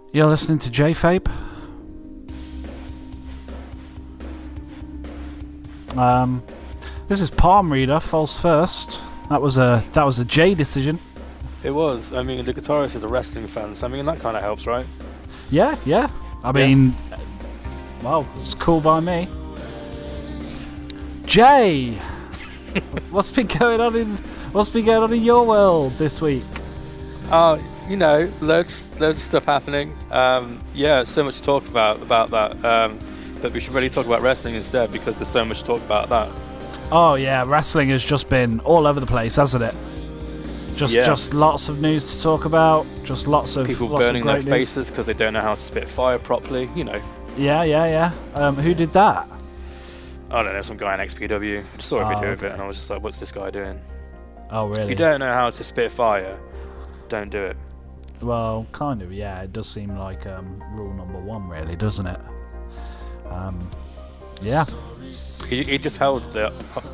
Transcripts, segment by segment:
You're listening to J-Fape. This is Palm Reader, false first. That was a J decision. It was. I mean, the guitarist is a wrestling fan, so I mean that kind of helps, right? Yeah. I mean, well, it's cool by me. Jay, what's been going on in your world this week? Loads of stuff happening. So much to talk about that. But we should really talk about wrestling instead because there's so much to talk about that. Oh yeah, wrestling has just been all over the place, hasn't it? Just lots of news to talk about. Just lots of people lots burning of their great faces because they don't know how to spit fire properly. You know. Yeah. Who did that? I don't know, some guy in XPW. I just saw a video of it and I was just like, what's this guy doing? Oh really? If you don't know how to spit fire, don't do it. Well, kind of, yeah. It does seem like rule number one, really, doesn't it? Yeah. He just held the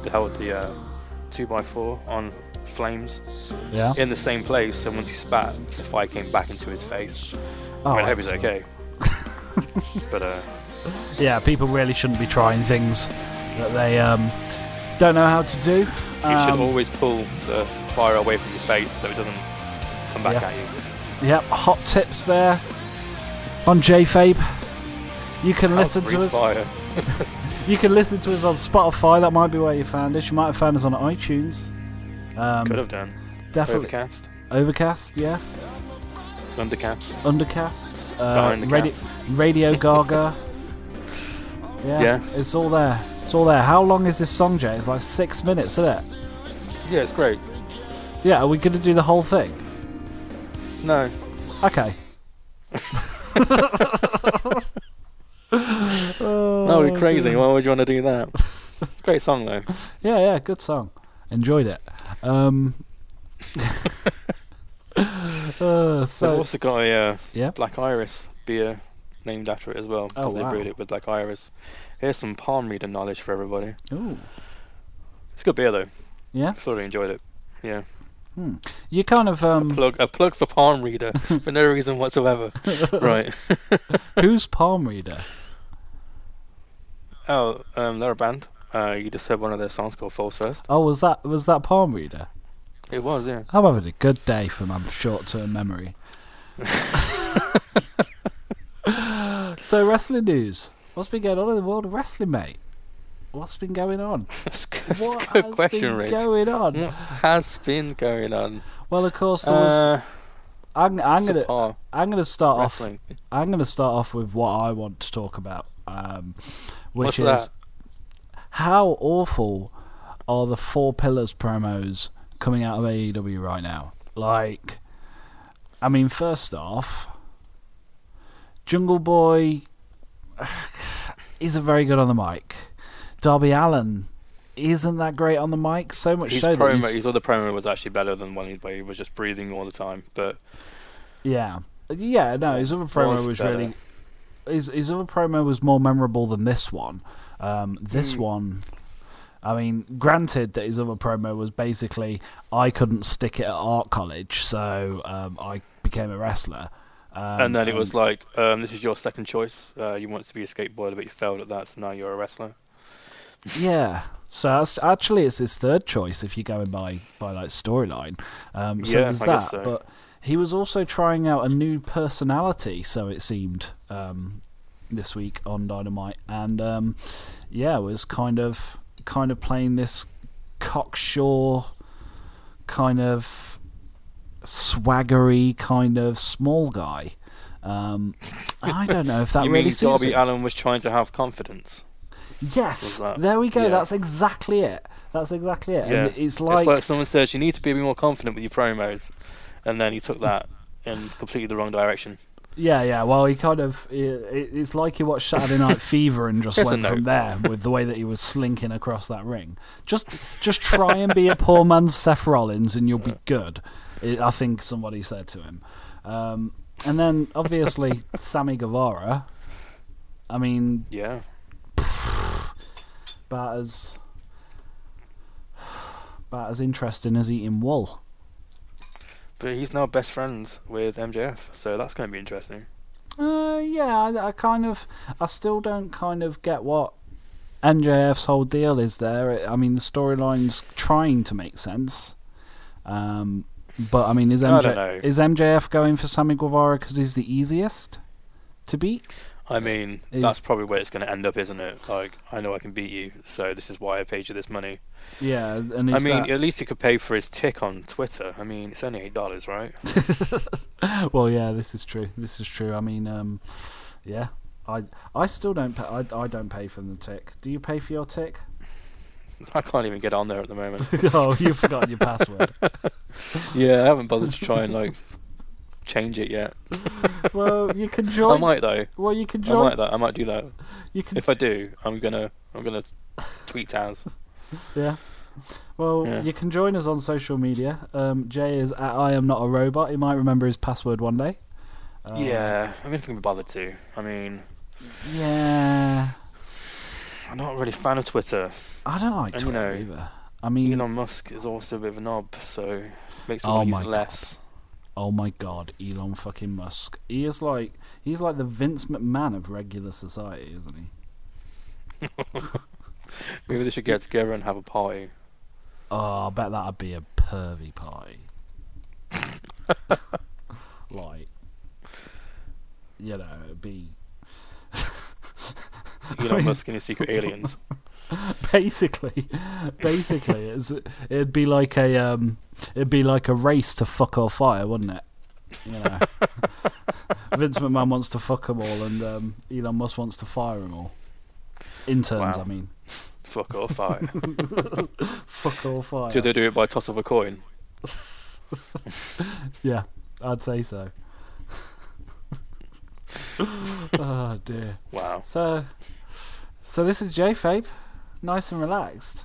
2x4 on flames in the same place, and once he spat, the fire came back into his face. I hope he's okay. But yeah, people really shouldn't be trying things that they don't know how to do. You should always pull the fire away from your face so it doesn't come back at you. Yep, hot tips there on J-Fape. You can listen to us. Fire. You can listen to us on Spotify. That might be where you found us. You might have found us on iTunes. Could have done. Definitely. Overcast, yeah. Undercast. Radio Gaga. Yeah. It's all there. How long is this song, Jay? It's like 6 minutes, isn't it? Yeah, it's great. Yeah, are we going to do the whole thing? No. Okay. That would be crazy. Why would you want to do that? Great song though. Yeah, good song. Enjoyed it. They've also got a Black Iris beer named after it as well because they brewed it with Black Iris. Here's some Palm Reader knowledge for everybody. Ooh. It's good beer though. Yeah. Thoroughly enjoyed it. Yeah. You kind of a plug for Palm Reader for no reason whatsoever. Right. Who's Palm Reader? Oh, they're a band. You just heard one of their songs called False First. Oh, was that Palm Reader? It was, yeah. I'm having a good day for my short-term memory. So, wrestling news. What's been going on in the world of wrestling, mate? What's been going on? That's a good question, Rich. What has been going on? Well, of course, there was. I'm gonna start wrestling. I'm gonna start off with what I want to talk about, which What's is that? How awful are the Four Pillars promos coming out of AEW right now? Like, I mean, first off, Jungle Boy isn't very good on the mic. Darby Allin isn't that great on the mic. So much his so promo, that his other promo was actually better than one where he was just breathing all the time. But his other promo was really. His other promo was more memorable than this one. This one, I mean, granted that his other promo was basically, I couldn't stick it at art college, so I became a wrestler. And then it was like, this is your second choice. You wanted to be a skateboarder, but you failed at that, so now you're a wrestler. Yeah. So it's his third choice if you're going by like storyline. There's that. Guess so. But he was also trying out a new personality, so it seemed, this week on Dynamite, and was kind of playing this cocksure, kind of swaggery, kind of small guy. I don't know if that you really mean suits Darby him. Allin was trying to have confidence? Yes, there we go. Yeah. That's exactly it. Yeah. And it's like someone says you need to be a bit more confident with your promos, and then he took that in completely the wrong direction. Yeah. Well, he kind of. It's like he watched Saturday Night Fever and just went from there with the way that he was slinking across that ring. Just try and be a poor man's Seth Rollins, and you'll be good. I think somebody said to him. And then obviously Sammy Guevara. I mean, yeah. About as interesting as eating wool. But he's now best friends with MJF, so that's going to be interesting. Yeah, I still don't kind of get what MJF's whole deal is there. I mean, the storyline's trying to make sense. But, I mean, is MJF going for Sammy Guevara because he's the easiest to beat? I mean, that's probably where it's going to end up, isn't it? Like, I know I can beat you, so this is why I paid you this money. Yeah, and I mean, at least he could pay for his tick on Twitter. I mean, it's only $8, right? Well, yeah, this is true. I mean, yeah, I still don't pay. I don't pay for the tick. Do you pay for your tick? I can't even get on there at the moment. Oh, you've forgotten your password. Yeah, I haven't bothered to try and change it yet. Well, you can join. I might though. Well, you can join. I might do that. If I do, I'm gonna tweet Taz. Yeah. Well, You can join us on social media. Jay is at I am not a robot. He might remember his password one day. Yeah, I mean, if I can be bothered to. I mean, yeah. I'm not really a fan of Twitter. I don't like Twitter either. I mean, Elon Musk is also a bit of a knob, so it makes me want to use it less. Oh my God, Elon fucking Musk. He's like the Vince McMahon of regular society, isn't he? Maybe they should get together and have a party. Oh, I bet that'd be a pervy party. It'd be Elon Musk and his secret aliens. Basically, it'd be like a race to fuck or fire, wouldn't it? You know, Vince McMahon wants to fuck them all, and Elon Musk wants to fire them all. Interns, wow. I mean. Fuck or fire. Fuck or fire. Should they do it by toss of a coin? Yeah, I'd say so. Oh dear. Wow. So this is J-Fabe, nice and relaxed.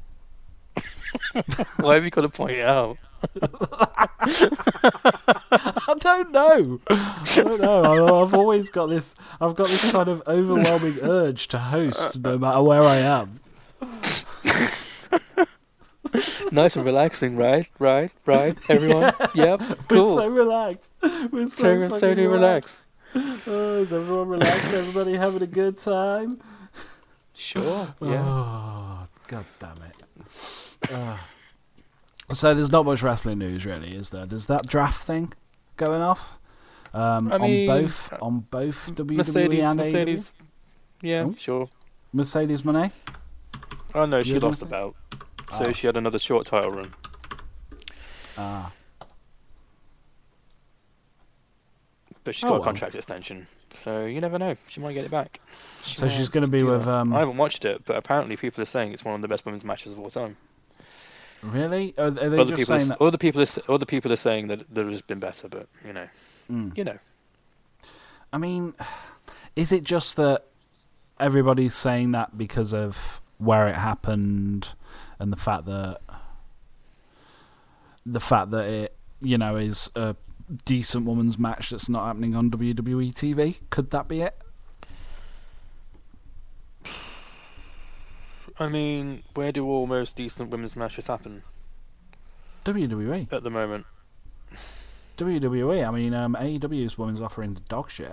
Why have you got to point it out? I don't know. I've always got this. I've got this kind of overwhelming urge to host, no matter where I am. Nice and relaxing, right? Everyone, yep, cool. We're so relaxed. We're so relaxed. Oh, is everyone relaxed? Everybody having a good time? Sure. Yeah. Oh, God damn it. So there's not much wrestling news, really, is there? There's that draft thing going off. On both WWE and Mercedes. AEW. Yeah, sure. Mercedes Moné? Oh no, she lost the belt, so she had another short title run. But she's got a contract extension, so you never know. She might get it back. She's going to be with. I haven't watched it, but apparently people are saying it's one of the best women's matches of all time. Really? Are they just saying that? Other people are saying that there has been better, but you know. I mean, is it just that everybody's saying that because of where it happened and the fact that it, is a decent women's match that's not happening on WWE TV? Could that be it? I mean, where do almost decent women's matches happen? WWE. At the moment. WWE. I mean, AEW's women's offering's dog shit.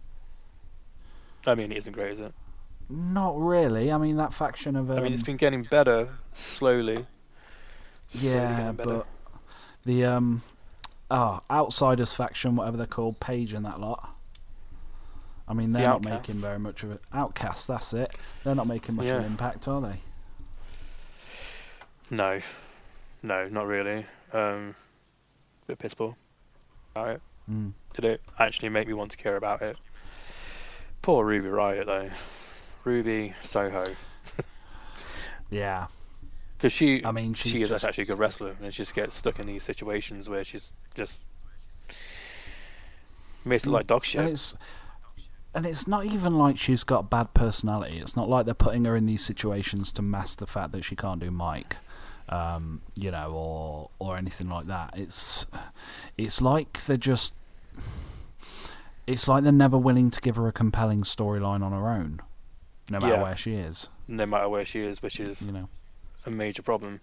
I mean, it isn't great, is it? Not really. I mean, that faction of... I mean, it's been getting better, slowly. Yeah, but the Outsiders faction, whatever they're called, Paige and that lot. I mean, they're not making very much of it. Outcasts, that's it. They're not making much of an impact, are they? No, not really. Bit piss poor about it. Did it actually make me want to care about it? Poor Ruby Riott, though. Ruby Soho. Yeah. Because she is actually a good wrestler, and she just gets stuck in these situations where she's just makes it like dog shit. And it's not even like she's got bad personality. It's not like they're putting her in these situations to mask the fact that she can't do mic, or anything like that. It's like they're just... It's like they're never willing to give her a compelling storyline on her own, no matter where she is. No matter where she is, which is a major problem.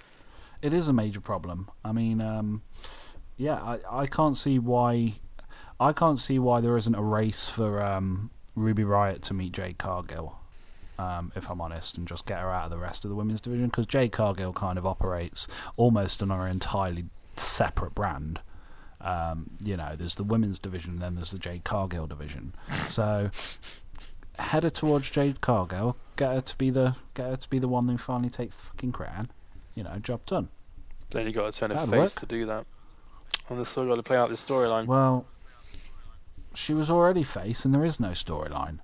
It is a major problem. I mean, I can't see why I can't see why there isn't a race for Ruby Riott to meet Jade Cargill, if I'm honest, and just get her out of the rest of the women's division, because Jade Cargill kind of operates almost on an entirely separate brand. There's the women's division, and then there's the Jade Cargill division. So headed towards Jade Cargill, get her to be the one who finally takes the fucking crown. Job done. Then you got to turn a That'd face work. to do that. And they've still got to play out this storyline. Well, she was already face, and there is no storyline.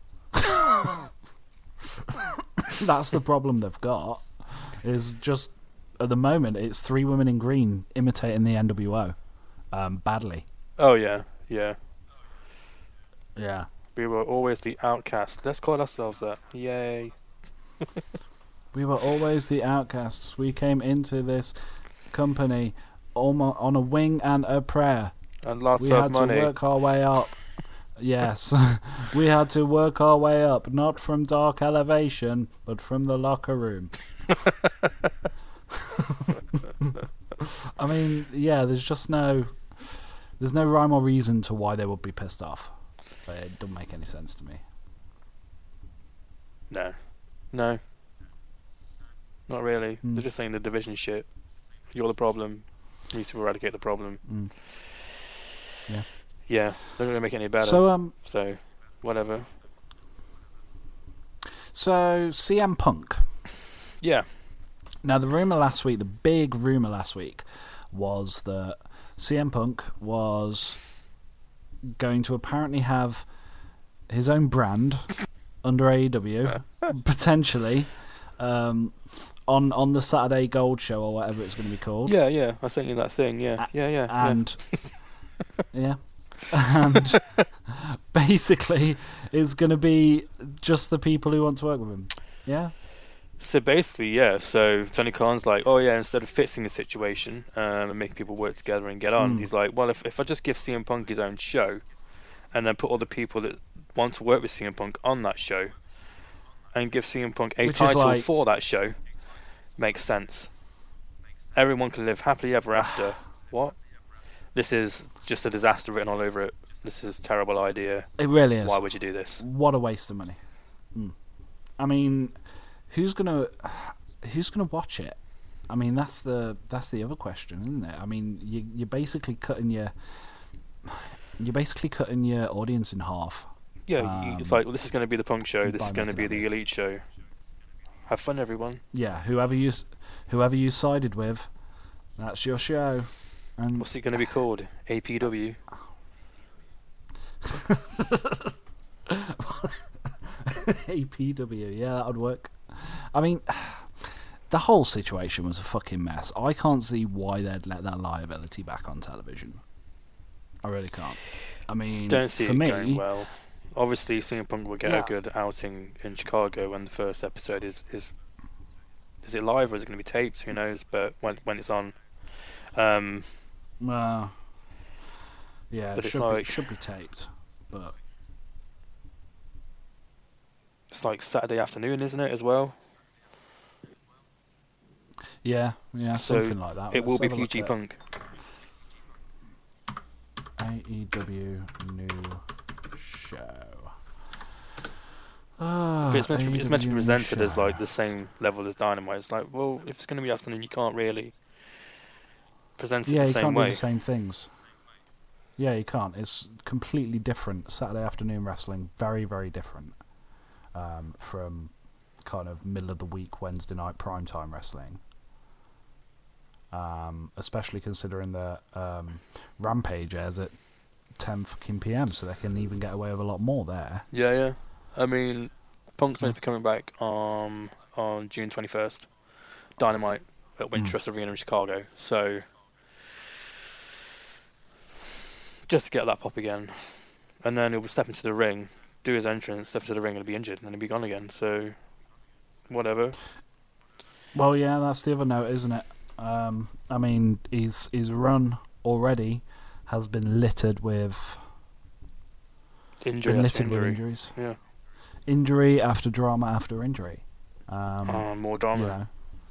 That's the problem they've got. Is just at the moment it's 3 women in green imitating the NWO, badly. Oh yeah, yeah. Yeah. We were always the outcast. Let's call ourselves that. Yay. We were always the outcasts. We came into this company on a wing and a prayer. And lots We of had money. to work our way up. Yes. We had to work our way up, not from Dark Elevation, but from the locker room. I mean, yeah, there's no rhyme or reason to why they would be pissed off. It doesn't make any sense to me. No. Not really. They're just saying the division shit. You're the problem. You need to eradicate the problem. Yeah. Yeah, they're not going to make it any better. So, whatever. So, CM Punk. Yeah. Now, the big rumour last week, was that CM Punk was going to apparently have his own brand under AEW, potentially, on the Saturday Gold Show or whatever it's going to be called. Yeah. I sent you that thing. Yeah. And yeah. And basically it's going to be just the people who want to work with him. Yeah. So basically, yeah. So Tony Khan's like, oh yeah, instead of fixing the situation and making people work together and get on, he's like, well, if I just give CM Punk his own show, and then put all the people that want to work with CM Punk on that show, and give CM Punk a title for that show, makes sense. Everyone can live happily ever after. What? This is just a disaster written all over it. This is a terrible idea. It really is. Why would you do this? What a waste of money. I mean, who's gonna watch it? I mean, that's the other question, isn't it? I mean, you're basically cutting your audience in half. Yeah, it's like, well, this is going to be the Punk show. This is going to be the Elite show. Have fun, everyone. Yeah, whoever you sided with, that's your show. And what's it going to be called? APW. APW, yeah, that would work. I mean, the whole situation was a fucking mess. I can't see why they'd let that liability back on television. I really can't. I mean, don't see for it me, going well. Obviously, CM Punk will get a good outing in Chicago when the first episode is it live or is it going to be taped? Who knows? But when it's on, well, yeah, but it should be taped, but it's like Saturday afternoon, isn't it, as well? Yeah, so something like that. It will be PG Punk. AEW new show. But it's meant to be presented as like the same level as Dynamite. It's like, well, if it's going to be afternoon, you can't really present it the same way. Yeah, you can't do the same things. Yeah, you can't. It's completely different. Saturday afternoon wrestling, very, very different from kind of middle of the week Wednesday night primetime wrestling. Especially considering that Rampage airs at 10 fucking PM, so they can even get away with a lot more there. Yeah. I mean, Punk's meant to be coming back on June 21st. Dynamite at Wintrust Arena in Chicago. So, just to get that pop again. And then he'll step into the ring, do his entrance, step into the ring, and he'll be injured, and then he'll be gone again. So, whatever. Well, yeah, that's the other note, isn't it? I mean, his run already has been littered with injuries. Yeah. Injury after drama after injury. More drama.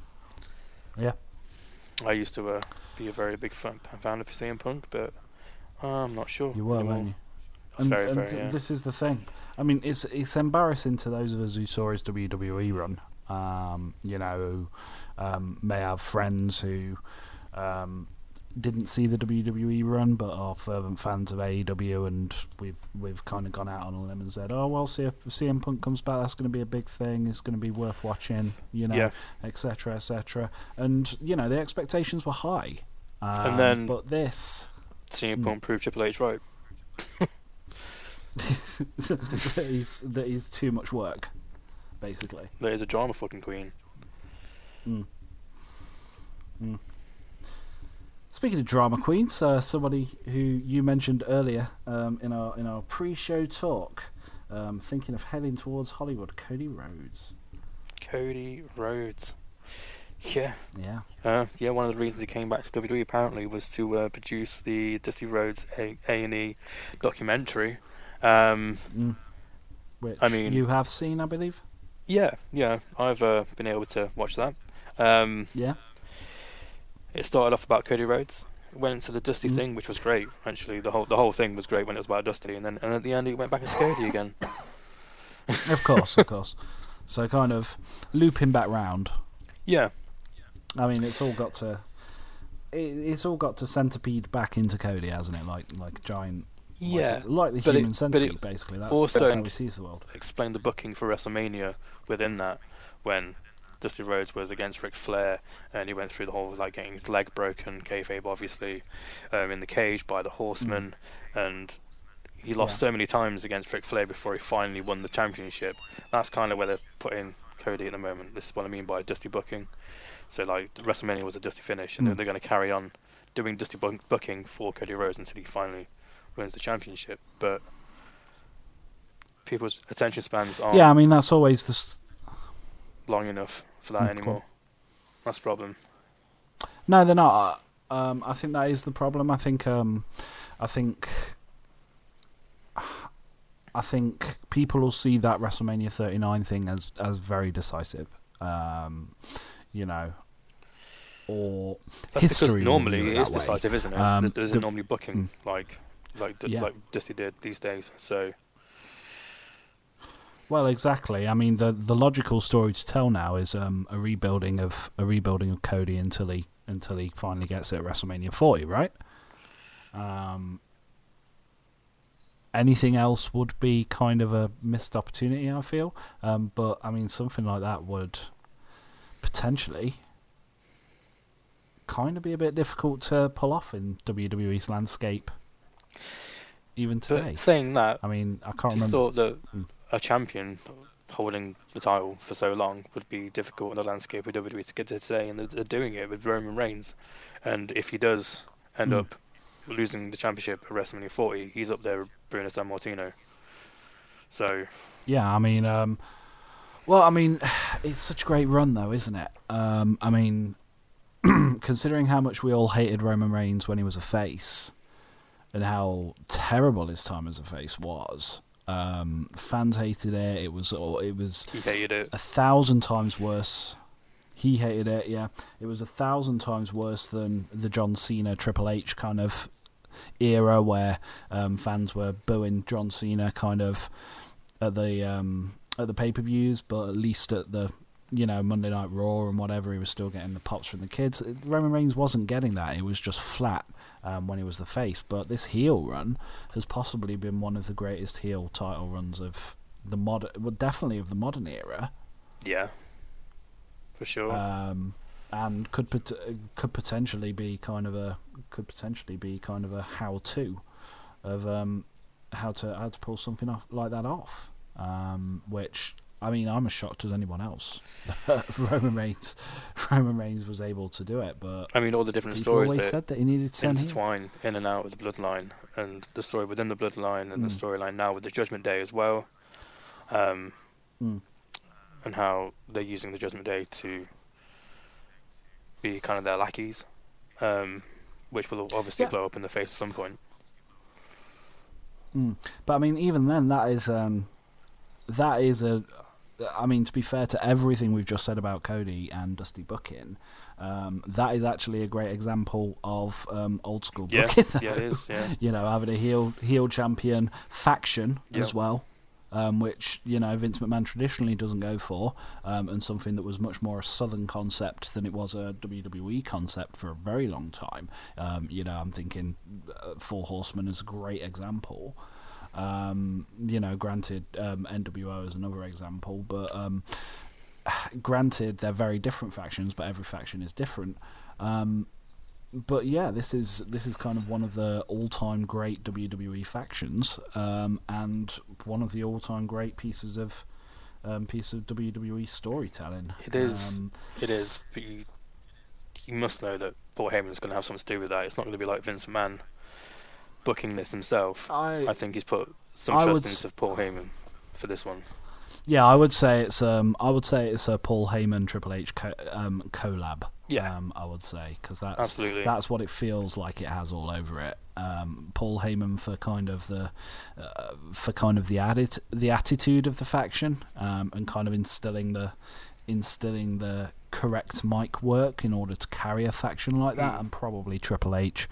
Yeah. I used to be a very big fan of CM Punk, but I'm not sure. You were, anymore. weren't you? That's very fair, yeah. This is the thing. I mean, it's embarrassing to those of us who saw his WWE run. Who may have friends who didn't see the WWE run, but are fervent fans of AEW, and we've kind of gone out on a limb and said, oh well, see if CM Punk comes back, that's going to be a big thing. It's going to be worth watching, etc., etc. And the expectations were high. And then, but this CM Punk proved Triple H right. that he's too much work, basically. That is a drama fucking queen. Speaking of drama queens, somebody who you mentioned earlier in our pre-show talk, thinking of heading towards Hollywood, Cody Rhodes. Cody Rhodes. Yeah. Yeah. One of the reasons he came back to WWE apparently was to produce the Dusty Rhodes A&E documentary. Which I mean, you have seen, I believe. Yeah. I've been able to watch that. Yeah. It started off about Cody Rhodes. It went into the Dusty thing, which was great. Actually, the whole thing was great when it was about Dusty, and at the end it went back into Cody again. Of course. So kind of looping back round. Yeah. I mean, it's all got to centipede back into Cody, hasn't it? Like a giant. Yeah. Like the human centipede, basically. That's how he sees the world. Explain the booking for WrestleMania within that, when Dusty Rhodes was against Ric Flair, and he went through the whole getting his leg broken, kayfabe obviously, in the cage by the Horseman, and he lost so many times against Ric Flair before he finally won the championship. That's kind of where they're putting Cody at the moment. This is what I mean by Dusty booking. So WrestleMania was a Dusty finish, and they're going to carry on doing Dusty booking for Cody Rhodes until he finally wins the championship. But people's attention spans aren't I mean, that's always long enough for that anymore. That's the problem. No, they're not. I think that is the problem. I think people will see that WrestleMania 39 thing as very decisive. Or that's history. Because normally it is way. Decisive, isn't it? There isn't normally booking like Dusty did these days. So. Well, exactly. I mean, the logical story to tell now is a rebuilding of Cody until he finally gets it at WrestleMania 40, right? Anything else would be kind of a missed opportunity, I feel. But I mean, something like that would potentially kind of be a bit difficult to pull off in WWE's landscape, even today. But saying that, I mean, I can't remember. I thought that a champion holding the title for so long would be difficult in the landscape of WWE to get to today, and they're doing it with Roman Reigns. And if he does end up losing the championship at WrestleMania 40, he's up there with Bruno Sammartino. So yeah, I mean, it's such a great run, though, isn't it? I mean, considering how much we all hated Roman Reigns when he was a face, and how terrible his time as a face was. Fans hated it. It was he hated it 1,000 times worse. He hated it. Yeah, it was 1,000 times worse than the John Cena Triple H kind of era where fans were booing John Cena kind of at the pay-per-views, but at least at the Monday Night Raw and whatever, he was still getting the pops from the kids. Roman Reigns wasn't getting that. It was just flat. When he was the face, but this heel run has possibly been one of the greatest heel title runs of the definitely of the modern era. Yeah, for sure. And could potentially be kind of a how-to of how to pull something off like that off. Which, I mean, I'm as shocked as anyone else. Roman Reigns was able to do it, but I mean, all the different stories always said that he needed to intertwine in and out of the bloodline, and the story within the bloodline, and the storyline now with the Judgment Day as well, and how they're using the Judgment Day to be kind of their lackeys, which will obviously blow up in the face at some point. But I mean, even then, that is I mean, to be fair to everything we've just said about Cody and Dusty booking, that is actually a great example of old school booking. Yeah, it is. Yeah. Having a heel champion faction as well, which Vince McMahon traditionally doesn't go for, and something that was much more a Southern concept than it was a WWE concept for a very long time. I'm thinking Four Horsemen is a great example. Granted, NWO is another example, but granted they're very different factions, but every faction is different. But yeah, this is kind of one of the all-time great WWE factions, and one of the all-time great pieces of WWE storytelling. It is. It is. But you must know that Paul Heyman's going to have something to do with that. It's not going to be like Vince McMahon booking this himself. I think he's put some trust into Paul Heyman for this one. Yeah, I would say it's a Paul Heyman Triple H collab. Yeah, I would say, because that's what it feels like. It has all over it. Paul Heyman for kind of the attitude of the faction, and kind of instilling the correct mic work in order to carry a faction like that, and probably Triple H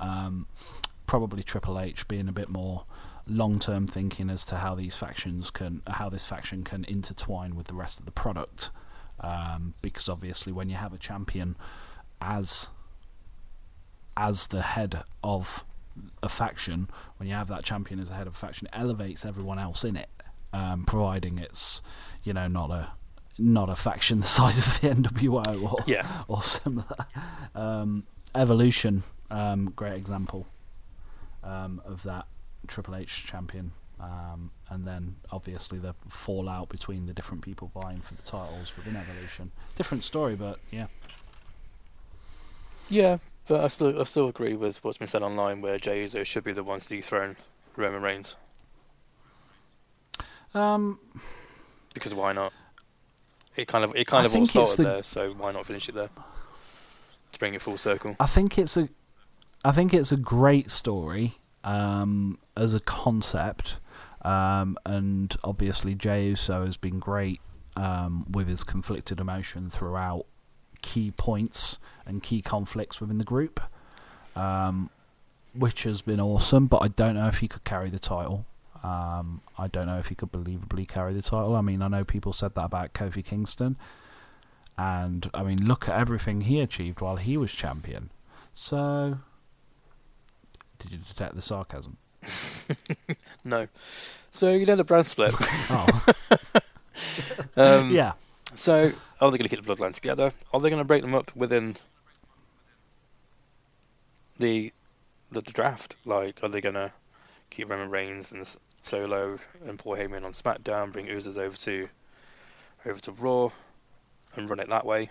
being a bit more long-term thinking as to how this faction can intertwine with the rest of the product, because obviously when you have a champion as the head of a faction, when you have that champion as the head of a faction, it elevates everyone else in it, providing it's not a faction the size of the NWO or similar. Evolution, great example of that. Triple H champion, and then obviously the fallout between the different people vying for the titles within Evolution. Different story, but yeah. Yeah, but I still agree with what's been said online, where Jey Uso should be the one to dethrone Roman Reigns. Because why not? It kind of all started there, so why not finish it there? To bring it full circle. I think it's a great story. As a concept, and obviously Jey Uso has been great with his conflicted emotion throughout key points and key conflicts within the group, which has been awesome, but I don't know if he could carry the title. I don't know if he could believably carry the title. I mean, I know people said that about Kofi Kingston, and I mean, look at everything he achieved while he was champion. So, did you detect the sarcasm? No. So, the brand split. Yeah. So, are they going to keep the bloodline together? Are they going to break them up within the draft? Like, are they going to keep Roman Reigns and Solo and Paul Heyman on SmackDown, bring Usos over to Raw, and run it that way?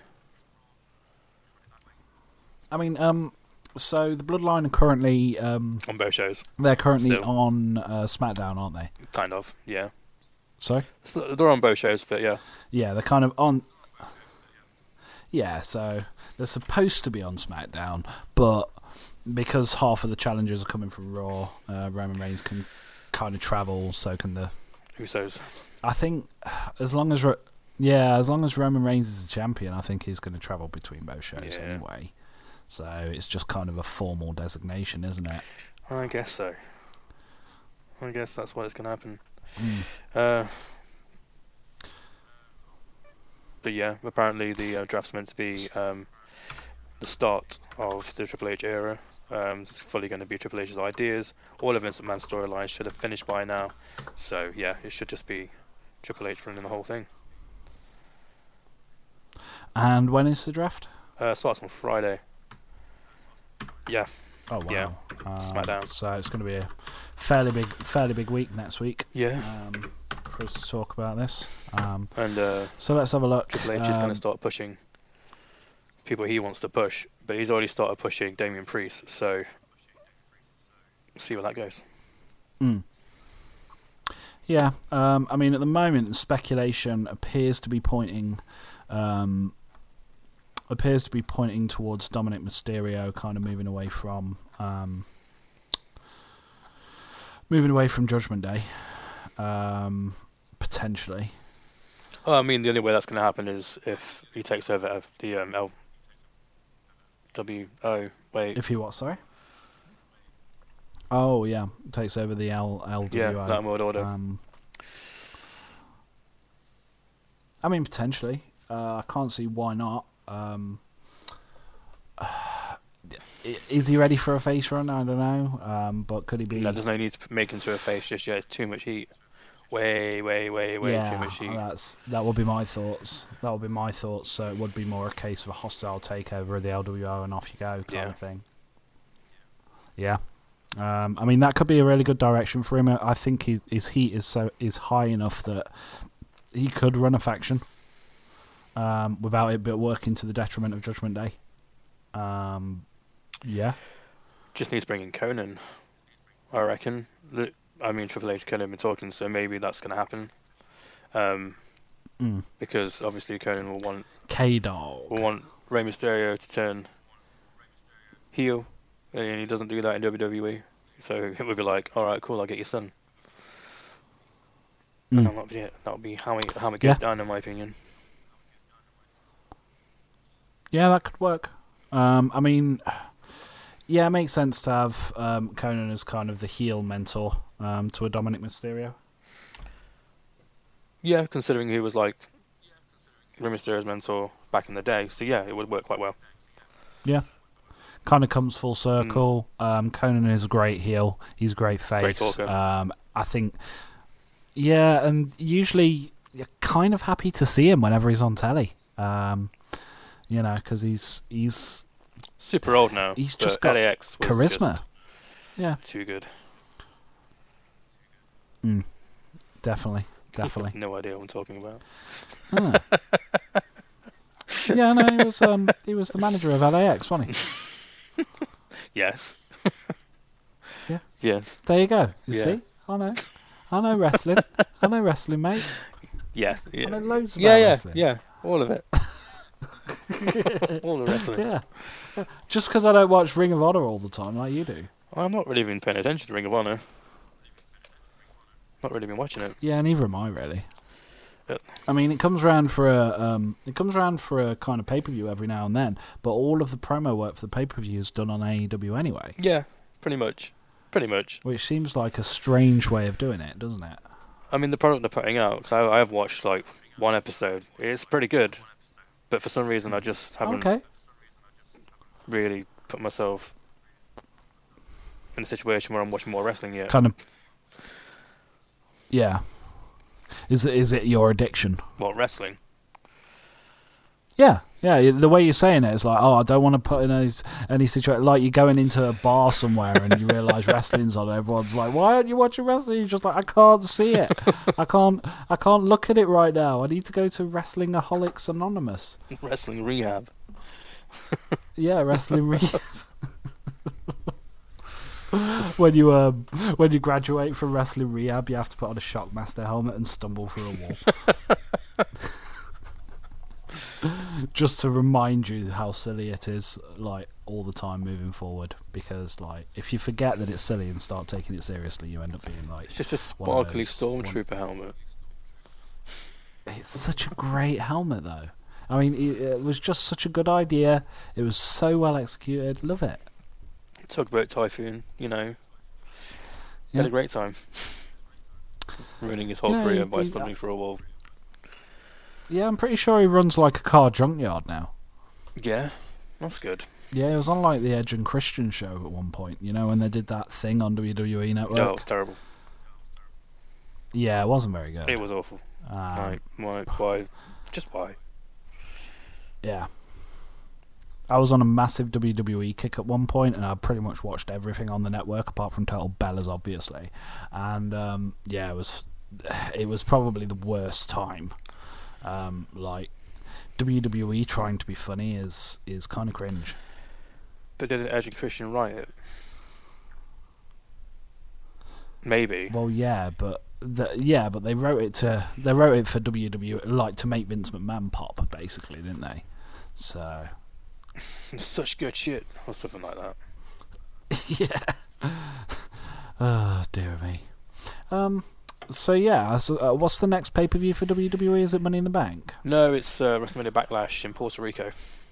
I mean, so the Bloodline are currently on both shows. They're currently on SmackDown, aren't they? Kind of, yeah. Sorry? They're on both shows, but yeah. Yeah, they're kind of on. Yeah, so they're supposed to be on SmackDown, but because half of the challengers are coming from Raw, Roman Reigns can kind of travel. So can the Usos. I think as long as Roman Reigns is the champion, I think he's going to travel between both shows anyway. So it's just kind of a formal designation, isn't it? I guess so. I guess that's what it's going to happen. But yeah, apparently the draft's meant to be the start of the Triple H era. It's fully going to be Triple H's ideas. All of Vince McMahon's storylines should have finished by now. So yeah, it should just be Triple H running the whole thing. And when is the draft? Starts on Friday. Yeah. Oh wow. Yeah. SmackDown. So it's going to be a fairly big week next week. Yeah. For us to talk about this. So let's have a look. Triple H is going to start pushing people he wants to push, but he's already started pushing Damian Priest. So see where that goes. Yeah. I mean, at the moment, speculation appears to be pointing towards Dominic Mysterio kind of moving away from Judgment Day, potentially. Oh, I mean, the only way that's going to happen is if he takes over the LWO. Wait. If he what? Sorry. Oh yeah, takes over the LWO. Yeah, Latin World Order. I mean, potentially. I can't see why not. Is he ready for a face run? I don't know. But could he be? No, there's no need to make him to a face just yet. It's too much heat. Way too much heat. That would be my thoughts. That would be my thoughts. So it would be more a case of a hostile takeover of the LWO and off you go kind of thing. Yeah. I mean, that could be a really good direction for him. I think his heat is high enough that he could run a faction without it working to the detriment of Judgment Day. Yeah. Just needs to bring in Conan, I reckon. I mean, Triple H Conan have been talking, so maybe that's going to happen. Because obviously Conan will want K-Dog. Will want Rey Mysterio to turn heel, and he doesn't do that in WWE. So it would be like, all right, cool, I'll get your son. And that'll be how it gets done, in my opinion. Yeah, that could work. I mean, yeah, it makes sense to have Conan as kind of the heel mentor to a Dominic Mysterio. Yeah, considering he was like Rey Mysterio's mentor back in the day, so yeah, it would work quite well. Yeah, kind of comes full circle. Conan is a great heel. He's a great face. Great talker. I think. Yeah, and usually you're kind of happy to see him whenever he's on telly. You know, because he's super old now. He's just got LAX was charisma. Yeah, too good. Definitely. No idea what I'm talking about. Yeah, no, he was the manager of LAX, wasn't he? Yes. Yeah. Yes. There you go. You see? I know wrestling. I know wrestling, mate. Yes. Yeah. I know loads about wrestling. Yeah. All of it. All the wrestling. Yeah. Just because I don't watch Ring of Honor all the time like you do. I'm not really even paying attention to Ring of Honor. Not really been watching it. Yeah, neither am I really. I mean, it comes around for a kind of pay-per-view every now and then, but all of the promo work for the pay-per-view is done on AEW anyway. Yeah, pretty much. Which seems like a strange way of doing it, doesn't it? I mean, the product they're putting out, because I have watched like one episode, it's pretty good, but for some reason I just haven't really put myself in a situation where I'm watching more wrestling yet. Kind of. Yeah. Is it your addiction? What, wrestling? Yeah. The way you're saying it is like, I don't want to put in any situation. Like you're going into a bar somewhere and you realise wrestling's on. Everyone's like, "Why aren't you watching wrestling?" You're just like, "I can't see it. I can't look at it right now. I need to go to Wrestlingaholics Anonymous." Wrestling rehab. Yeah, wrestling rehab. When you graduate from wrestling rehab, you have to put on a Shockmaster helmet and stumble through a wall. Just to remind you how silly it is, like all the time moving forward. Because like if you forget that it's silly and start taking it seriously, you end up being like it's just a sparkly Stormtrooper helmet. It's such a great helmet, though. I mean, it was just such a good idea. It was so well executed. Love it. Tugboat Typhoon, you know, he had a great time. Ruining his whole career by stumbling through a wall. Yeah, I'm pretty sure he runs like a car junkyard now. Yeah, that's good. Yeah, it was on like the Edge and Christian show at one point, you know, when they did that thing on WWE Network. Oh, it was terrible. Yeah, it wasn't very good. It was awful. Why? Just why? Yeah. I was on a massive WWE kick at one point, and I pretty much watched everything on the network apart from Total Bellas, obviously. And it was probably the worst time. Like WWE trying to be funny is kind of cringe. But did Edge and Christian write it? Maybe. Well, yeah, but they wrote it for WWE, like to make Vince McMahon pop, basically, didn't they? So. Such good shit, or something like that. Yeah. Oh, dear me. what's the next pay-per-view for WWE? Is it Money in the Bank? No, it's WrestleMania Backlash in Puerto Rico.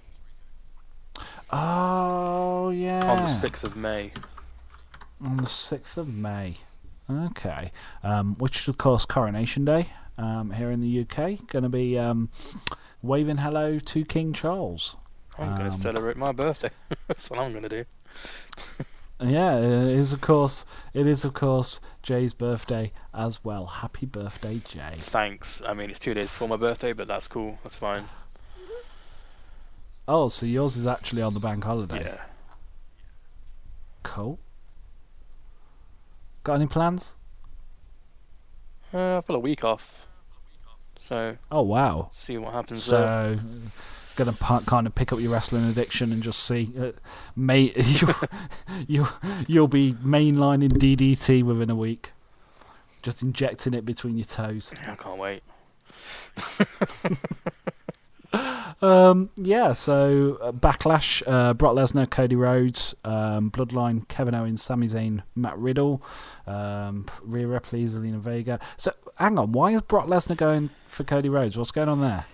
Oh, yeah. On the 6th of May. On the 6th of May. Okay. Which is, of course, Coronation Day here in the UK. Going to be waving hello to King Charles. I'm going to celebrate my birthday. That's what I'm going to do. Yeah, it is of course Jay's birthday as well. Happy birthday, Jay. Thanks. I mean, it's 2 days before my birthday, but that's cool. That's fine. Oh, so yours is actually on the bank holiday? Yeah. Cool. Got any plans? I've got a week off. So. Oh, wow. See what happens there. So, gonna kind of pick up your wrestling addiction and just see, you'll be mainlining DDT within a week, just injecting it between your toes. I can't wait. So Backlash, Brock Lesnar, Cody Rhodes, Bloodline, Kevin Owens, Sami Zayn, Matt Riddle, Rhea Ripley, Zelina Vega. So hang on, why is Brock Lesnar going for Cody Rhodes? What's going on there?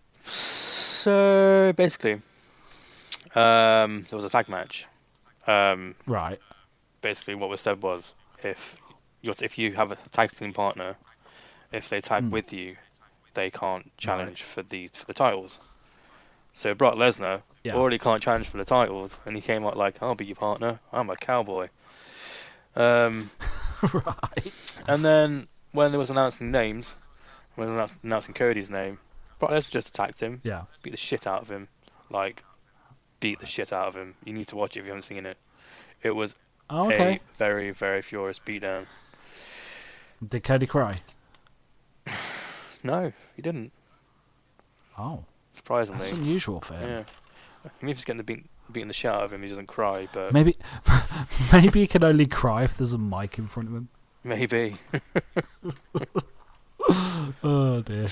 So basically, there was a tag match. Right. Basically, what was said was if you have a tag team partner, if they tag with you, they can't challenge for the titles. So Brock Lesnar already can't challenge for the titles, and he came out like, "I'll be your partner. I'm a cowboy." Right. And then when there was announcing names, when they was announcing Cody's name, Brock Lesnar just attacked him. Yeah. Beat the shit out of him. Beat the shit out of him. You need to watch it if you haven't seen it. It was a very, very furious beatdown. Did Cody cry? No, he didn't. Oh. Surprisingly. That's unusual for him. Yeah. Maybe if he's getting beating the shit out of him, he doesn't cry, but... Maybe he can only cry if there's a mic in front of him. Maybe. Oh dear.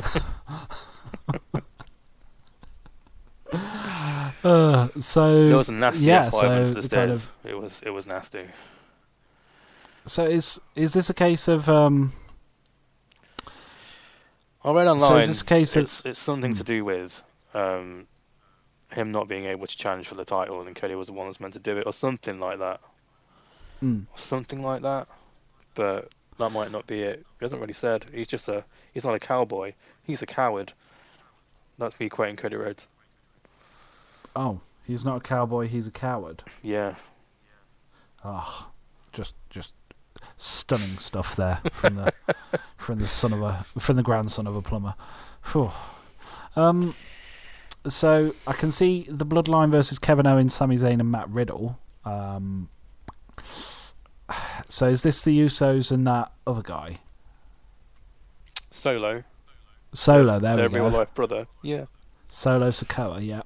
So there was a nasty F5 into the stairs. Kind of, it was nasty. So is this a case of I read online. So is this a case it's something to do with him not being able to challenge for the title, and Cody was the one that's meant to do it, or something like that. Or something like that. But that might not be it. He hasn't really said. He's not a cowboy. He's a coward. That's me quoting Cody Rhodes. Oh, he's not a cowboy. He's a coward. Yeah. Oh, just stunning stuff there from the from the grandson of a plumber. Whew. So I can see the Bloodline versus Kevin Owens, Sami Zayn, and Matt Riddle. So is this the Usos and that other guy? Solo, there we go. Their real life brother. Yeah. Solo Sikoa, yeah.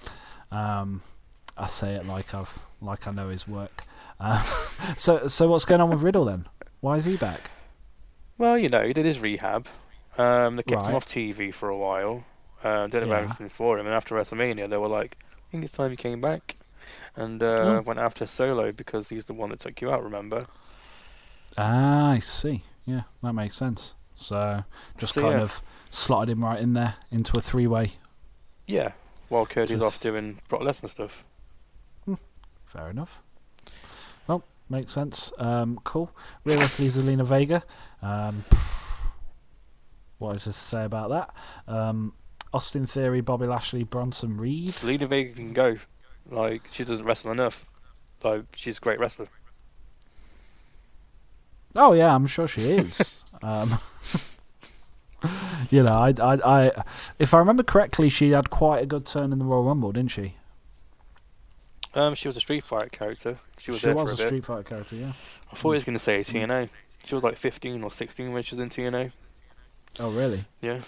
I say it like I know his work. So what's going on with Riddle then? Why is he back? Well, he did his rehab. They kept him off TV for a while. Didn't have anything for him, and after WrestleMania, they were like, "I think it's time he came back," and went after Solo because he's the one that took you out. Remember? Ah, I see. Yeah, that makes sense. So kind of slotted him right in there into a three-way. Yeah, while Cody's off doing Brock Lesnar stuff. Fair enough. Well, makes sense. Cool. Rhea Ripley, Zelina Vega. What is there to say about that? Austin Theory, Bobby Lashley, Bronson Reed. Zelina Vega can go. She doesn't wrestle enough. She's a great wrestler. Oh yeah, I'm sure she is. I if I remember correctly, she had quite a good turn in the Royal Rumble, didn't she? She was a Street Fighter character. She was a Street Fighter character, yeah. I thought he was going to say TNA. She was like 15 or 16 when she was in TNA. Oh, really? Yeah.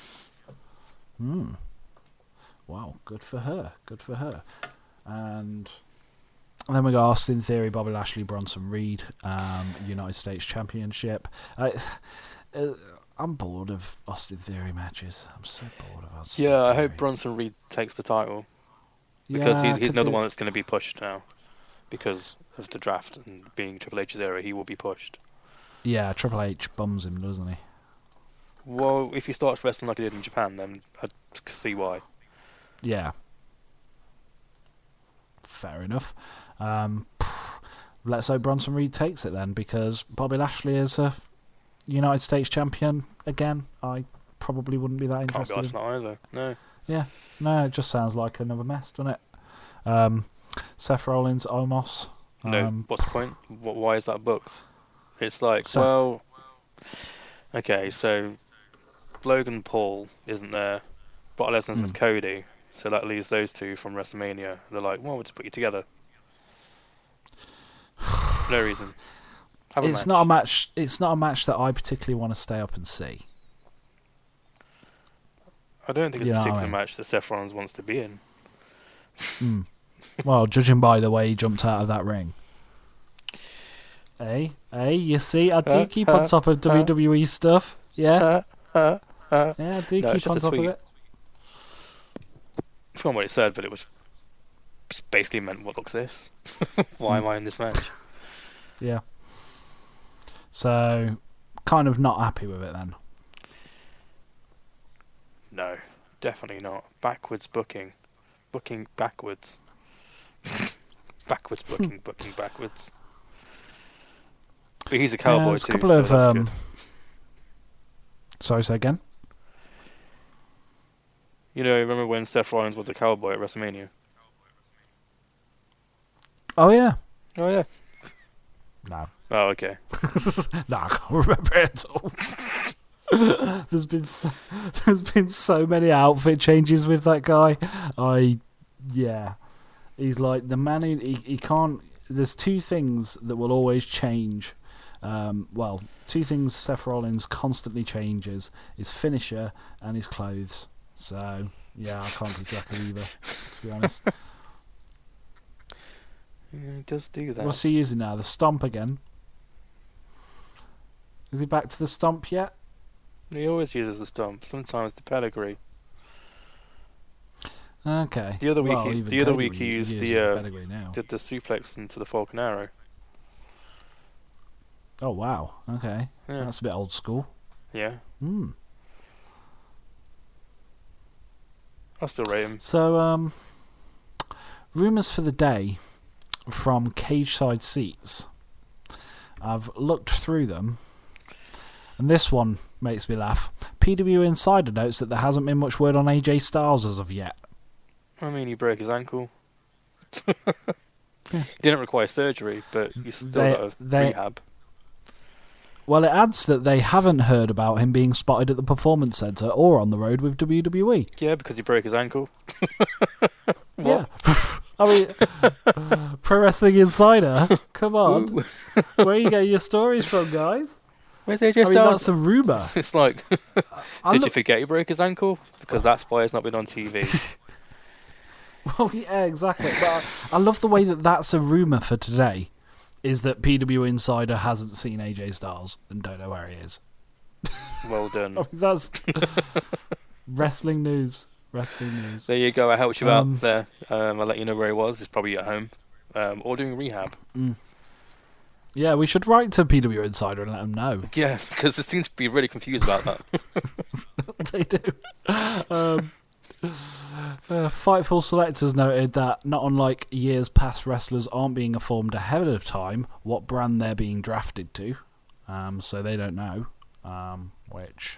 Wow, good for her. And then we got Austin Theory, Bobby Lashley, Bronson Reed, United States Championship. I'm bored of Austin Theory matches. I'm so bored of Austin Theory. I hope Bronson Reed takes the title. Because he's another one that's going to be pushed now. Because of the draft and being Triple H's era, he will be pushed. Yeah, Triple H bums him, doesn't he? Well, if he starts wrestling like he did in Japan, then I'd see why. Yeah. Fair enough. Let's hope Bronson Reed takes it then, because Bobby Lashley is a United States champion again. I probably wouldn't be that Can't be interested. like that either. No. Yeah. No, it just sounds like another mess, doesn't it? Seth Rollins, Omos. No, what's the point? Why is that booked? It's like, okay, so Logan Paul isn't there, Brock Lesnar's with Cody, so that leaves those two from WrestleMania. They're like, well, we'll just put you together. No reason. It's not a match. It's not a match that I particularly want to stay up and see. I don't think it's a particular match that Seth Rollins wants to be in. Well, judging by the way he jumped out of that ring. Hey, you see, I do keep on top of WWE stuff. Yeah? Yeah, I do keep on top of it. I forgot what it said, but it was basically meant, what looks this? Why am I in this match? Yeah. So, kind of not happy with it then. No, definitely not. Backwards booking. Booking backwards. Backwards booking, booking backwards. But he's a cowboy too, so that's good. Sorry, say again? You know, remember when Seth Rollins was a cowboy at WrestleMania? Oh, yeah. Oh, yeah. No. Oh, okay. No, I can't remember it at all. There's been so many outfit changes with that guy. He's like the man who he can't. There's two things that will always change. Two things Seth Rollins constantly changes: his finisher and his clothes. So yeah, I can't keep track of either, to be honest. Yeah, he does do that. What's he using now? The stomp again? Is he back to the stomp yet? He always uses the stomp. Sometimes the pedigree. Okay. The other week he used did the suplex into the Falcon Arrow. Oh wow! Okay, yeah. That's a bit old school. Yeah. I still rate him. So, rumours for the day from Cage Side Seats. I've looked through them, and this one makes me laugh. PW Insider notes that there hasn't been much word on AJ Styles as of yet. I mean, he broke his ankle. He didn't require surgery, but he's still got a rehab. Well, it adds that they haven't heard about him being spotted at the Performance Center or on the road with WWE. Yeah, because he broke his ankle. Yeah. I mean, Pro Wrestling Insider, come on. Where are you getting your stories from, guys? Where's AJ Styles? That's a rumour. It's like, did you forget he broke his ankle? Because that's why he's not been on TV. Well, yeah, exactly. But I love the way that that's a rumour for today, is that PW Insider hasn't seen AJ Styles and don't know where he is. Well done. I mean, that's wrestling news. Wrestling news. There you go. I helped you out there. I'll let you know where he was. He's probably at home or doing rehab. Yeah, we should write to PW Insider and let them know. Yeah, because they seem to be really confused about that. They do. Fightful Selectors noted that, not unlike years past, wrestlers aren't being informed ahead of time what brand they're being drafted to, so they don't know. Which...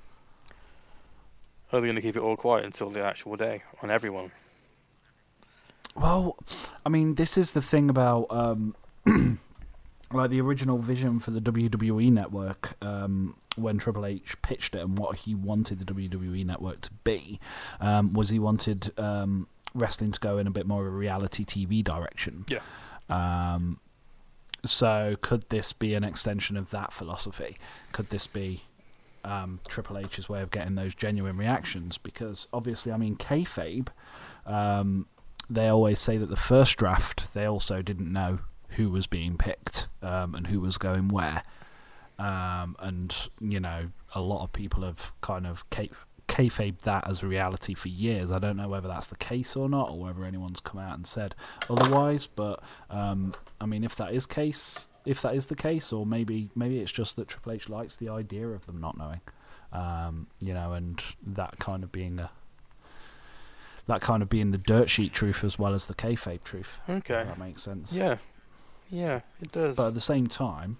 Are they going to keep it all quiet until the actual day on everyone? Well, I mean, this is the thing about like the original vision for the WWE network. When Triple H pitched it and what he wanted the WWE network to be, was he wanted wrestling to go in a bit more of a reality TV direction. Yeah. So could this be an extension of that philosophy? Could this be Triple H's way of getting those genuine reactions? Because obviously, I mean, kayfabe, they always say that the first draft, they also didn't know who was being picked and who was going where. And, you know, a lot of people have kind of kayfabe that as reality for years. I don't know whether that's the case or not, or whether anyone's come out and said otherwise. But I mean, if that is the case, or maybe it's just that Triple H likes the idea of them not knowing, and that kind of being the dirt sheet truth as well as the kayfabe truth. Okay, if that makes sense. Yeah, it does. But at the same time,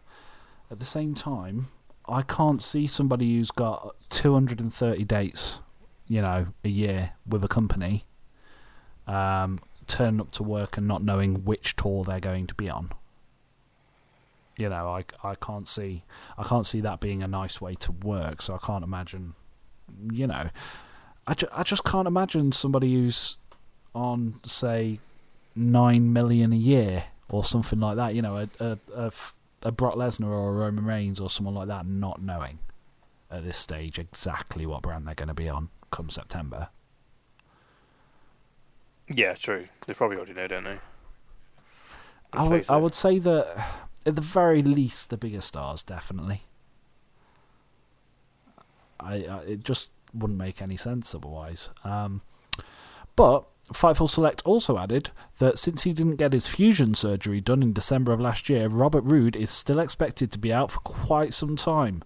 I can't see somebody who's got 230 dates, a year with a company, turning up to work and not knowing which tour they're going to be on. I can't see that being a nice way to work. So I can't imagine, I just can't imagine somebody who's on, say, 9 million a year or something like that. A Brock Lesnar or a Roman Reigns or someone like that not knowing at this stage exactly what brand they're going to be on come September. Yeah, true. They probably already know, don't they? I would say that at the very least the bigger stars definitely. It just wouldn't make any sense otherwise. But Fightful Select also added that since he didn't get his fusion surgery done in December of last year, Robert Roode is still expected to be out for quite some time.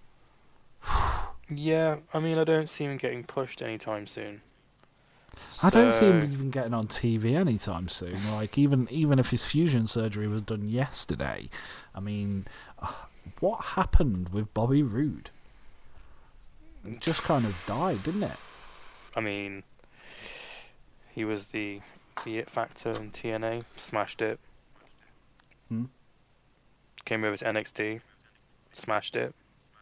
Yeah, I mean, I don't see him getting pushed anytime soon. I don't see him even getting on TV anytime soon. Like, even if his fusion surgery was done yesterday, I mean, what happened with Bobby Roode? It just kind of died, didn't it? I mean, he was the it factor in TNA, smashed it. Came over to NXT, smashed it.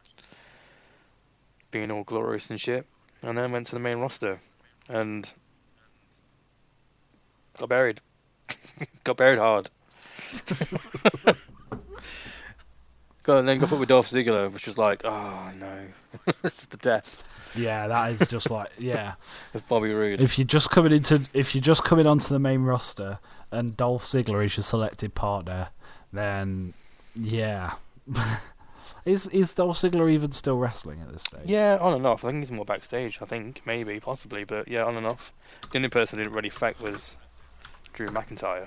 Being all glorious and shit. And then went to the main roster. And got buried. Got buried hard. And then got put with Dolph Ziggler, which was like, oh no. This is the death. Yeah, that is just like, yeah. With Bobby Roode. If you're just coming onto the main roster and Dolph Ziggler is your selected partner, then yeah. Is Dolph Ziggler even still wrestling at this stage? Yeah, on and off. I think he's more backstage. I think maybe, possibly, but yeah, on and off. The only person who didn't really affect was Drew McIntyre.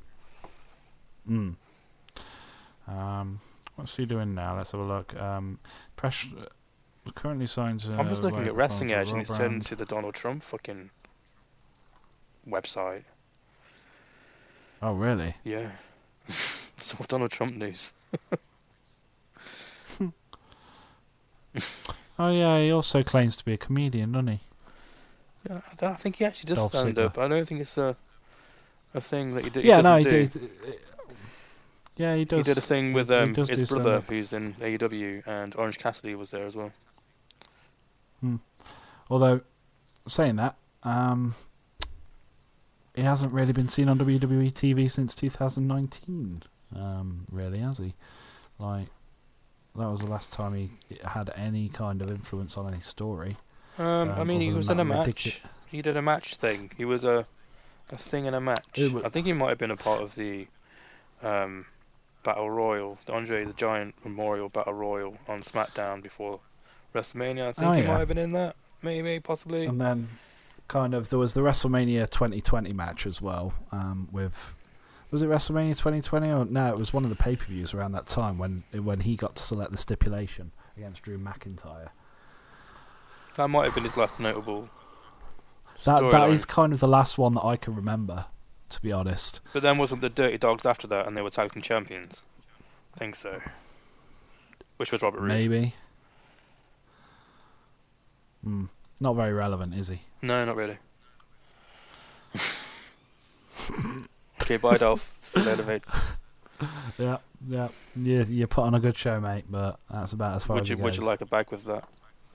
What's he doing now? Let's have a look. Currently signed. I'm just looking at Wrestling Edge, and it's turned into the Donald Trump fucking website. Oh, really? Yeah. It's all Donald Trump news. Oh yeah, he also claims to be a comedian, doesn't he? Yeah, I think he actually does Dolph stand Ziggler. up. I don't think it's a thing that he did. Yeah, he did. Yeah, he does. He did a thing with does his do brother, stand-up. who's in AEW, and Orange Cassidy was there as well. Although, saying that, he hasn't really been seen on WWE TV since 2019. Really, has he? Like, that was the last time he had any kind of influence on any story. I mean, he other was than in a that match. He did a match thing. He was a thing in a match. I think he might have been a part of the Battle Royal, the Andre the Giant Memorial Battle Royal on SmackDown before WrestleMania. I think he might have been in that. Maybe, possibly. And then, kind of, there was the WrestleMania 2020 match as well. Was it WrestleMania 2020 or no? It was one of the pay-per-views around that time when he got to select the stipulation against Drew McIntyre. That might have been his last notable. That is kind of the last one that I can remember, to be honest. But then wasn't the Dirty Dogs after that, and they were tag team champions? I think so. Which was Robert Roode. Maybe. Not very relevant, is he? No, not really. Okay, bye, Dolph. Still elevate. Yeah. You put on a good show, mate, but that's about as far as it goes. Would you like a bag with that?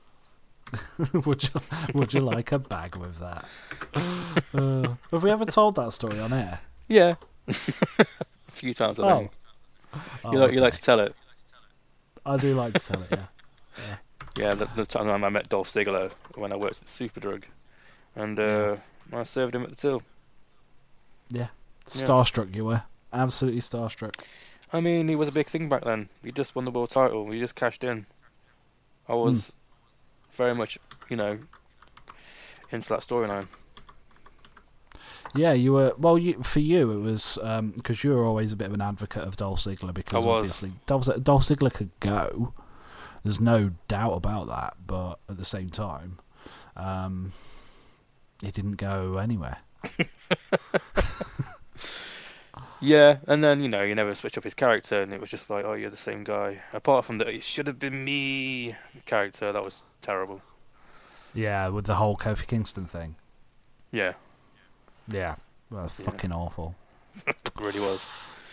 would you like a bag with that? Have we ever told that story on air? Yeah. A few times, I think. You like to tell it? I do like to tell it, yeah. Yeah, the time I met Dolph Ziggler when I worked at Superdrug. And I served him at the till. Yeah. Starstruck you were. Absolutely starstruck. I mean, he was a big thing back then. He just won the world title. He just cashed in. I was very much into that storyline. Yeah, you were. Well, for you, it was because you were always a bit of an advocate of Dolph Ziggler because obviously Dolph Ziggler could go. There's no doubt about that, but at the same time, he didn't go anywhere. Yeah, and then you never switch up his character, and it was just like, oh, you're the same guy. Apart from that, it should have been me character. That was terrible. Yeah, with the whole Kofi Kingston thing. Yeah. Yeah, well, fucking awful. It really was.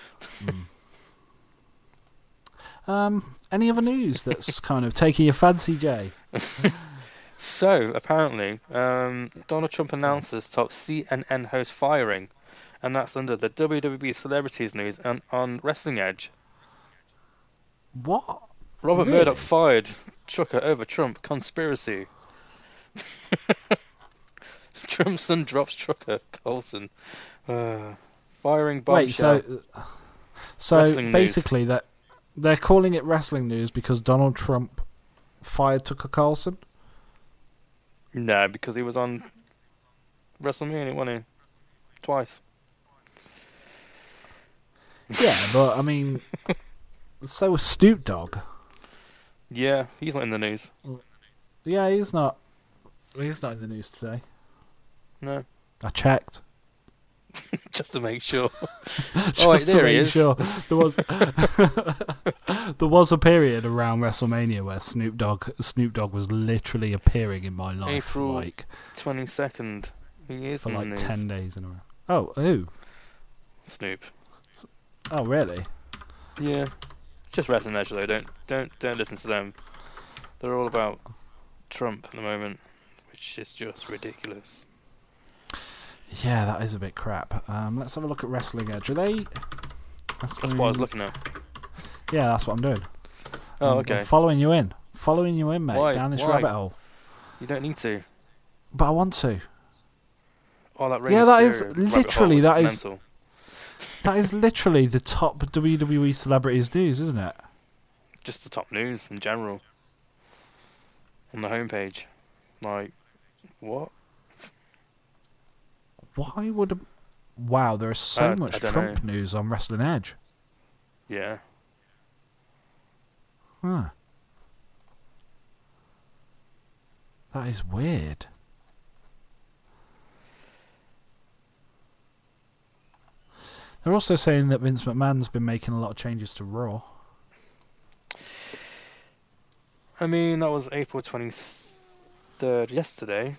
Any other news that's kind of taking your fancy, Jay? So, apparently, Donald Trump announces top CNN host firing, and that's under the WWE Celebrities News on Wrestling Edge. What? Robert Murdoch fired Trucker over Trump conspiracy. Trump's son drops Trucker Coulson. Firing bombshell. Wait, so basically that they're calling it wrestling news because Donald Trump fired Tucker Carlson? No, because he was on WrestleMania, wasn't he? Twice. Yeah, but I mean, so was Snoop Dogg. Yeah, he's not in the news. Yeah, he's not. He's not in the news today. No. I checked. Just to make sure. Oh, wait, there he is. Sure. There was a period around WrestleMania where Snoop Dogg was literally appearing in my life. April like 22nd. He is for in like the news. 10 days in a row. Oh, who? Snoop. Oh, really? Yeah. It's just Wrestling Edge though. Don't listen to them. They're all about Trump at the moment, which is just ridiculous. Yeah, that is a bit crap. Let's have a look at Wrestling Edge. Are they? That's what I was looking at. Yeah, that's what I'm doing. Oh, okay. I'm following you in, mate. Why? Down this rabbit hole. You don't need to. But I want to. Oh, that yeah, that is literally mental. That is literally the top WWE celebrities news, isn't it? Just the top news in general. On the homepage. Like, what? Why would... Wow, there is so much Trump news on Wrestling Edge. Yeah. Huh. That is weird. They're also saying that Vince McMahon's been making a lot of changes to Raw. I mean, that was April 23rd, yesterday.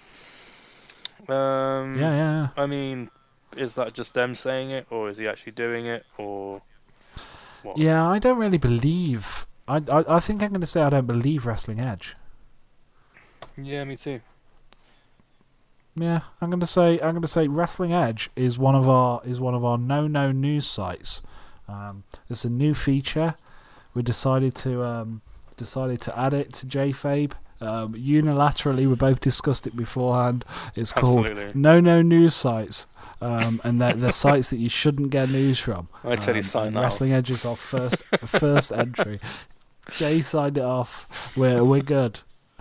Yeah. I mean, is that just them saying it, or is he actually doing it, or what? Yeah, I don't really believe... I think I'm going to say I don't believe Wrestling Edge. Yeah, me too. Yeah, I'm going to say Wrestling Edge is one of our no news sites. It's a new feature. We decided to add it to JFabe. Unilaterally, we both discussed it beforehand. It's called No News Sites, and they're sites that you shouldn't get news from. I tell you, sign Wrestling Edge is our first entry. Jay signed it off. We're good.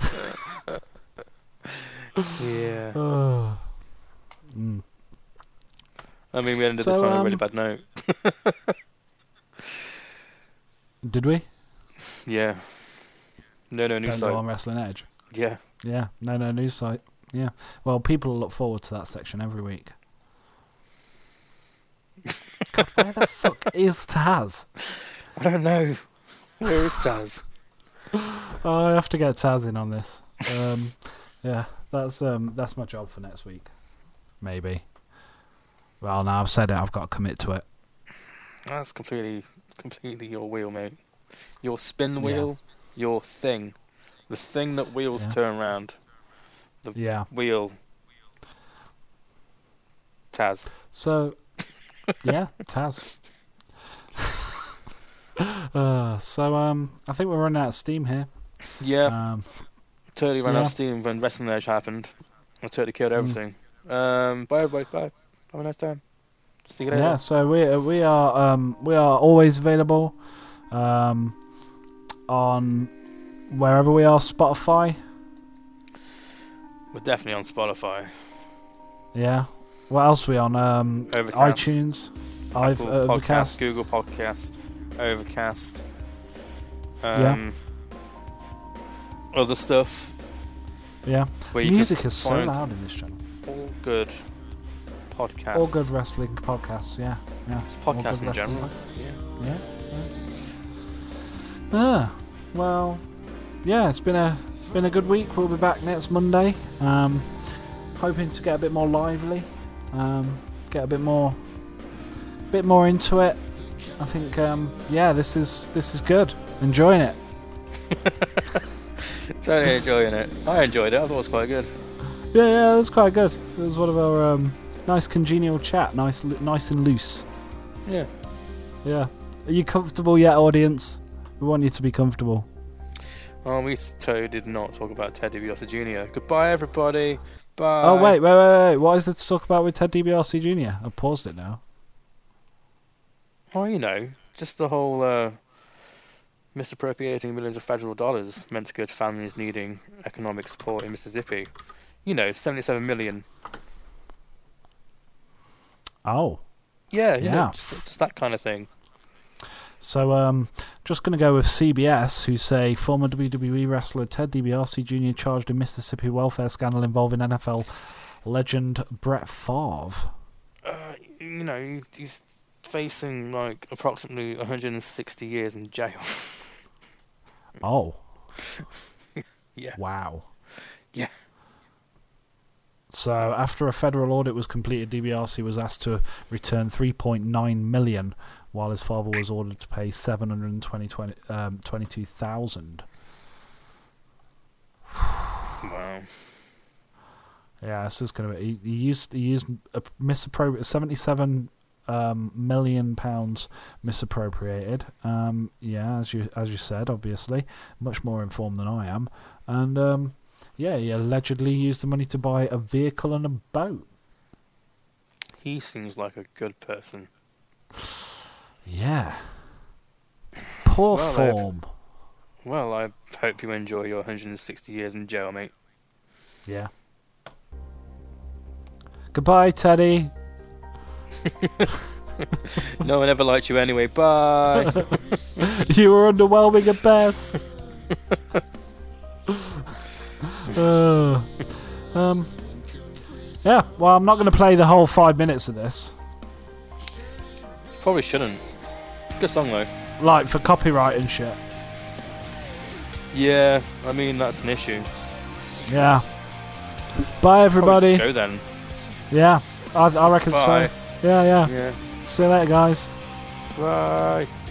Yeah. Mm. I mean, we ended this on a really bad note. Did we? Yeah. No news site. Go on Wrestling Edge. Yeah. Yeah. No news site. Yeah. Well, people look forward to that section every week. God, where the fuck is Taz? I don't know. Where is Taz? I have to get Taz in on this. Yeah, that's my job for next week. Maybe. Well, now I've said it, I've got to commit to it. That's completely your wheel, mate. Your spin wheel, your thing. The thing that wheels turn around. The wheel. Taz. So, yeah, Taz. I think we're running out of steam here. Yeah. Totally ran out of steam when Wrestling Edge happened. I totally killed everything. Bye everybody. Bye. Have a nice time. See you later. Yeah. So we are always available on wherever we are. Spotify. We're definitely on Spotify. Yeah. What else are we on? Overcast. iTunes, Apple Podcast, Overcast. Google Podcast, Overcast. Yeah. Other stuff. Yeah. Where you Music can is so find loud in this channel. all good podcasts. All good wrestling podcasts. Yeah. Yeah. It's All podcasts good in general. wrestling. Yeah. Yeah. Well, yeah, it's been a good week. We'll be back next Monday. Hoping to get a bit more lively. Get a bit more into it. I think this is good. Enjoying it. Totally enjoying it. I enjoyed it. I thought it was quite good. Yeah, it was quite good. It was one of our nice congenial chat. Nice and loose. Yeah. Yeah. Are you comfortable yet, audience? We want you to be comfortable. Oh, we totally did not talk about Ted DiBiase Jr. Goodbye, everybody. Bye. Oh, wait. What is there to talk about with Ted DiBiase Jr.? I've paused it now. Oh, you know, just the whole misappropriating millions of federal dollars meant to go to families needing economic support in Mississippi. You know, 77 million. Oh. Yeah, you know, just that kind of thing. So, just going to go with CBS, who say former WWE wrestler Ted DiBiase Jr. charged in Mississippi welfare scandal involving NFL legend Brett Favre. You know, he's facing like approximately 160 years in jail. Oh. Yeah. Wow. Yeah. So, after a federal audit was completed, DiBiase was asked to return $3.9 million, while his father was ordered to pay $722,000. Wow. Yeah, this is going to be. He used a misappropriated £77 million misappropriated. Yeah, as you said, obviously, much more informed than I am, and yeah, he allegedly used the money to buy a vehicle and a boat. He seems like a good person. Yeah. Poor form. Well, I hope you enjoy your 160 years in jail, mate. Yeah. Goodbye, Teddy. No one ever liked you anyway. Bye. You were underwhelming at best. Yeah, well, I'm not going to play the whole 5 minutes of this. Probably shouldn't. Good song, though. Like, for copyright and shit. Yeah, I mean, that's an issue. Yeah. Bye, everybody. Probably just go then. Yeah, I reckon Bye. so. Yeah. Yeah. See you later, guys. Bye.